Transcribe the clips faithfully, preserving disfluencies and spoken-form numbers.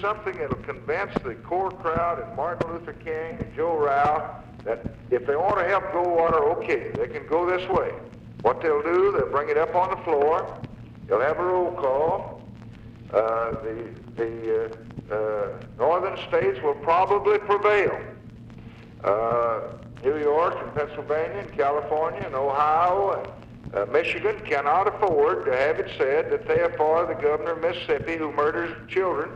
something that'll convince the core crowd and Martin Luther King and Joe Rao that if they want to help Goldwater, okay, they can go this way. What they'll do, they'll bring it up on the floor. They'll have a roll call. Uh, the the uh, uh, northern states will probably prevail. Uh, New York and Pennsylvania and California and Ohio and uh, Michigan cannot afford to have it said that they are for the governor of Mississippi who murders children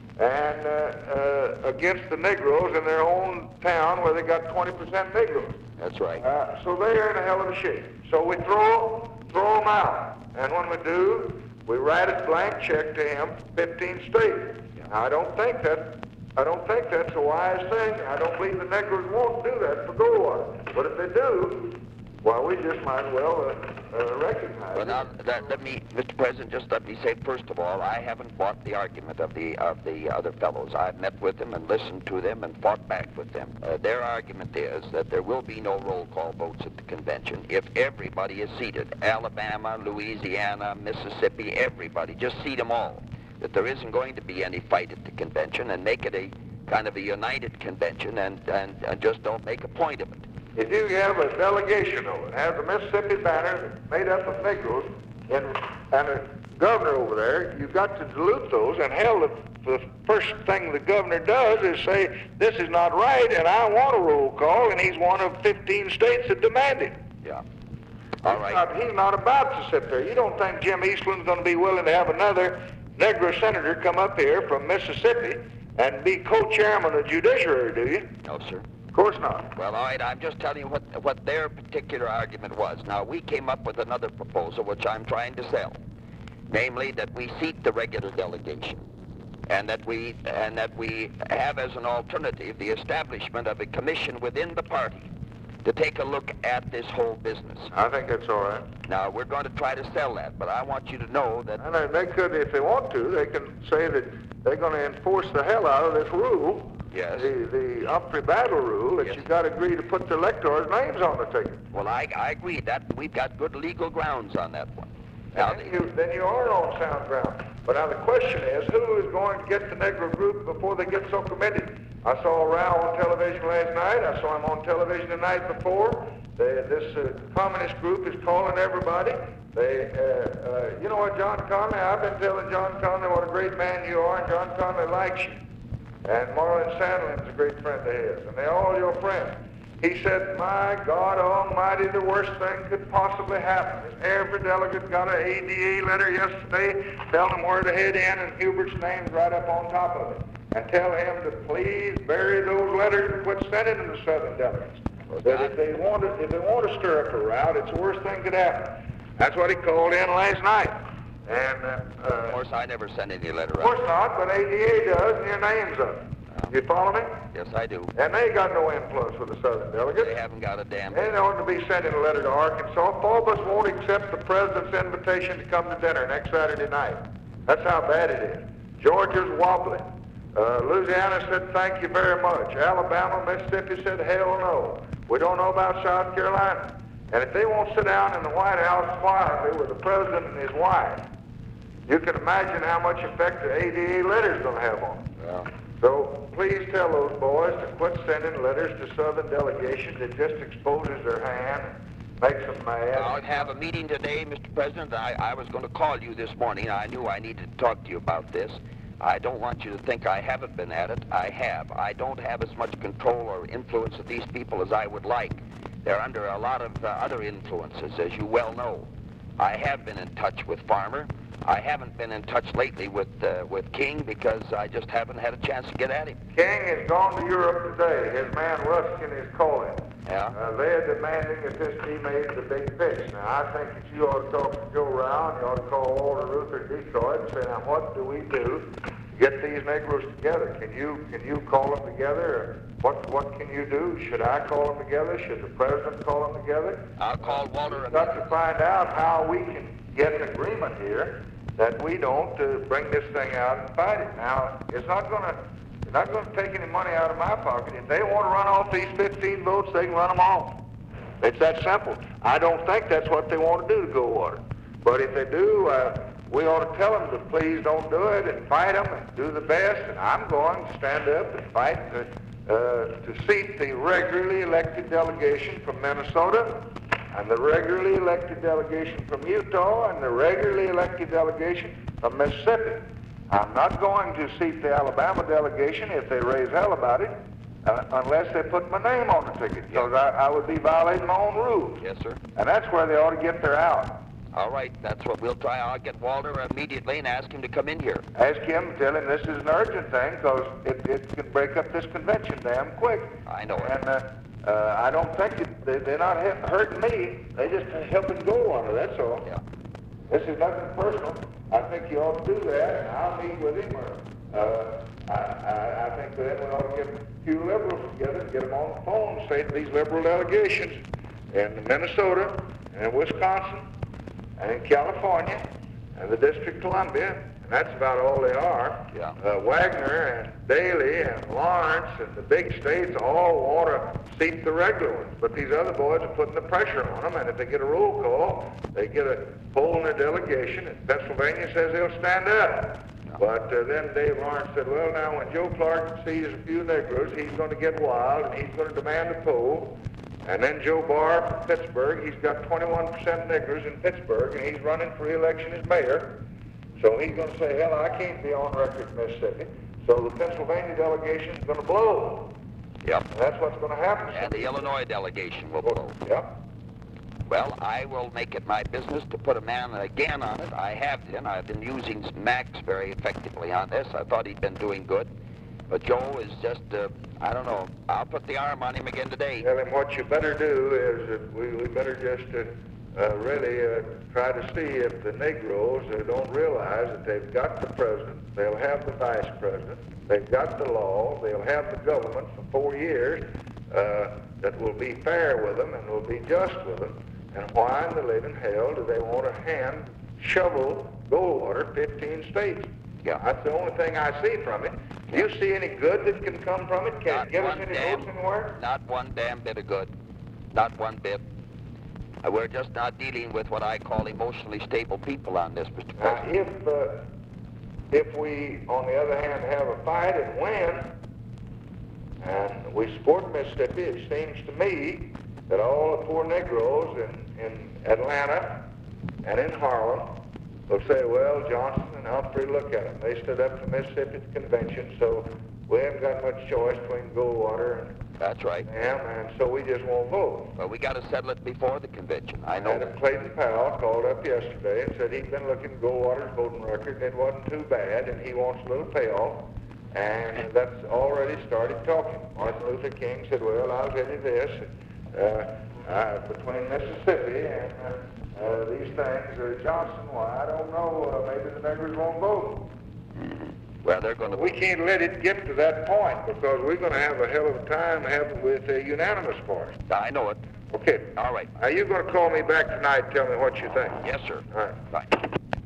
and uh, uh, against the Negroes in their own town where they got twenty percent Negroes. That's right. Uh, so they are in a hell of a shape. So we throw, throw them out. And when we do, we write a blank check to him, fifteen states. Now, I don't think that, I don't think that's a wise thing. I don't believe the Negroes won't do that for Goldwater. But if they do, well, we just might as well uh, uh, recognize Well, it. now, that, let me, Mister President, just let me say, first of all, I haven't bought the argument of the of the other fellows. I've met with them and listened to them and fought back with them. Uh, their argument is that there will be no roll call votes at the convention if everybody is seated. Alabama, Louisiana, Mississippi, everybody. Just seat them all. That there isn't going to be any fight at the convention, and make it a kind of a united convention, and, and, and just don't make a point of it. If you have a delegation over and have the Mississippi banner made up of Negroes and, and a governor over there, you've got to dilute those. And hell, the, the first thing the governor does is say, this is not right, and I want a roll call, and he's one of fifteen states that demand it. Yeah. All he's right. Not, he's not about to sit there. You don't think Jim Eastland's going to be willing to have another Negro senator come up here from Mississippi and be co-chairman of the judiciary, do you? No, sir. Of course not. Well, all right, I'm just telling you what, what their particular argument was. Now, we came up with another proposal, which I'm trying to sell. Namely, that we seat the regular delegation, and that we and that we have as an alternative the establishment of a commission within the party to take a look at this whole business. I think that's all right. Now, we're going to try to sell that, but I want you to know that... And they could, if they want to, they can say that they're going to enforce the hell out of this rule. Yes. The, the Humphrey Battle rule that Yes. you got to agree to put the electors' names on the ticket. Well, I, I agree that we've got good legal grounds on that one. Now, And then you, then you are on sound ground. But now the question is, who is going to get the Negro group before they get so committed? I saw Rao on television last night. I saw him on television the night before. They, this uh, communist group is calling everybody. They, uh, uh, you know what, John Conley? I've been telling John Conley what a great man you are, and John Conley likes you. And Marlon Sandlin's a great friend of his, and they're all your friends. He said, my God Almighty, the worst thing could possibly happen is every delegate got an A D A letter yesterday telling them where to head in, and Hubert's name's right up on top of it. And tell him to please bury those letters and quit sending them to Southern delegates. That if they want to, if they want to stir up a rout, it's the worst thing that could happen. That's what he called in last night. And uh, of course, I never send any letter of out. course not, but A D A does, and your name's up. You follow me? Yes, I do. And they got no influence with the Southern delegates. They haven't got a damn... They ought to be sending a letter to Arkansas. Faubus won't accept the president's invitation to come to dinner next Saturday night. That's how bad it is. Georgia's wobbling. Uh, Louisiana said thank you very much. Alabama, Mississippi said hell no. We don't know about South Carolina. And if they won't sit down in the White House quietly with the president and his wife, you can imagine how much effect the A D A letter's going to have on them. Yeah. So please tell those boys to quit sending letters to Southern delegations. It just exposes their hand and makes them mad. I'll have a meeting today, Mister President. I, I was going to call you this morning. I knew I needed to talk to you about this. I don't want you to think I haven't been at it. I have. I don't have as much control or influence of these people as I would like. They're under a lot of uh, other influences, as you well know. I have been in touch with Farmer. I haven't been in touch lately with uh, with King because I just haven't had a chance to get at him. King has gone to Europe today. His man Ruskin is calling. Yeah. Uh, they're demanding that this be made the big fish. Now, I think that you ought to talk to Joe Rao, and you ought to call Walter Luther in Detroit and say, now, what do we do to get these Negroes together? Can you can you call them together? Or what what can you do? Should I call them together? Should the president call them together? I'll call Walter. We've got to find out how we can get an agreement here that we don't uh, bring this thing out and fight it. Now, it's not going to it's not going to take any money out of my pocket. If they want to run off these fifteen votes, they can run them off. It's that simple. I don't think that's what they want to do to Goldwater. But if they do, uh, we ought to tell them to please don't do it and fight them and do the best. And I'm going to stand up and fight to, uh, to seat the regularly elected delegation from Minnesota and the regularly elected delegation from Utah and the regularly elected delegation from Mississippi. I'm not going to seat the Alabama delegation if they raise hell about it, uh, unless they put my name on the ticket, because I, I would be violating my own rules. Yes, sir. And that's where they ought to get their out. All right, that's what we'll try. I'll get Walter immediately and ask him to come in here. Ask him, tell him this is an urgent thing, because it, it can break up this convention damn quick. I know it. And uh, uh, I don't think it, they, they're not hit, hurting me. They just helping go on it, that's all. Yeah. This is nothing personal. I think you ought to do that, and I'll meet with him. Or, uh, I, I, I think then we ought to get a few liberals together and get them on the phone and say to these liberal delegations in Minnesota and in Wisconsin and in California and the District of Columbia, and that's about all they are. Yeah. Uh, Wagner and Daley and Lawrence and the big states all want to seat the regular ones, but these other boys are putting the pressure on them, and if they get a roll call, they get a poll in their delegation, and Pennsylvania says they'll stand up. But uh, then Dave Lawrence said, well, now, when Joe Clark sees a few Negroes, he's going to get wild, and he's going to demand a poll. And then Joe Barr from Pittsburgh, he's got twenty-one percent Negroes in Pittsburgh, and he's running for re-election as mayor. So he's going to say, hell, I can't be on record in Mississippi. So the Pennsylvania delegation is going to blow. Yep. And that's what's going to happen. And the Illinois delegation will blow. Yep. Well, I will make it my business to put a man again on it. I have been. I've been using Max very effectively on this. I thought he'd been doing good. But Joe is just, uh, I don't know. I'll put the arm on him again today. Tell him what you better do is that we, we better just uh, uh, really uh, try to see if the Negroes uh, don't realize that they've got the president, they'll have the vice president, they've got the law, they'll have the government for four years uh, that will be fair with them and will be just with them. And why in the living hell do they want to hand shovel Goldwater fifteen states? Yeah. That's the only thing I see from it. Do you see any good that can come from it? Can Not it get us one any damn- votes anywhere? Not one damn bit of good. Not one bit. Uh, We're just not dealing with what I call emotionally stable people on this, Mister Now, President. if, uh, if we, on the other hand, have a fight and win, and we support Mississippi, it seems to me that all the poor Negroes in, in Atlanta and in Harlem will say, well, Johnson and Humphrey, look at them. They stood up to Mississippi at the convention, so we haven't got much choice between Goldwater and That's right. them, and so we just won't vote. But we got to settle it before the convention. I know Adam that. Clayton Powell called up yesterday and said he'd been looking at Goldwater's voting record, and it wasn't too bad, and he wants a little payoff, and that's already started talking. Martin Luther King said, well, I'll tell you this, uh, uh, between Mississippi and uh, uh, these things, uh, Johnson, well, I don't know, uh, maybe the Negroes won't vote. Well, they're going to... We can't let it get to that point, because we're going to have a hell of a time having with a unanimous for it. I know it. Okay. All right. Now, you're going to call me back tonight and tell me what you think. Yes, sir. All right. Bye.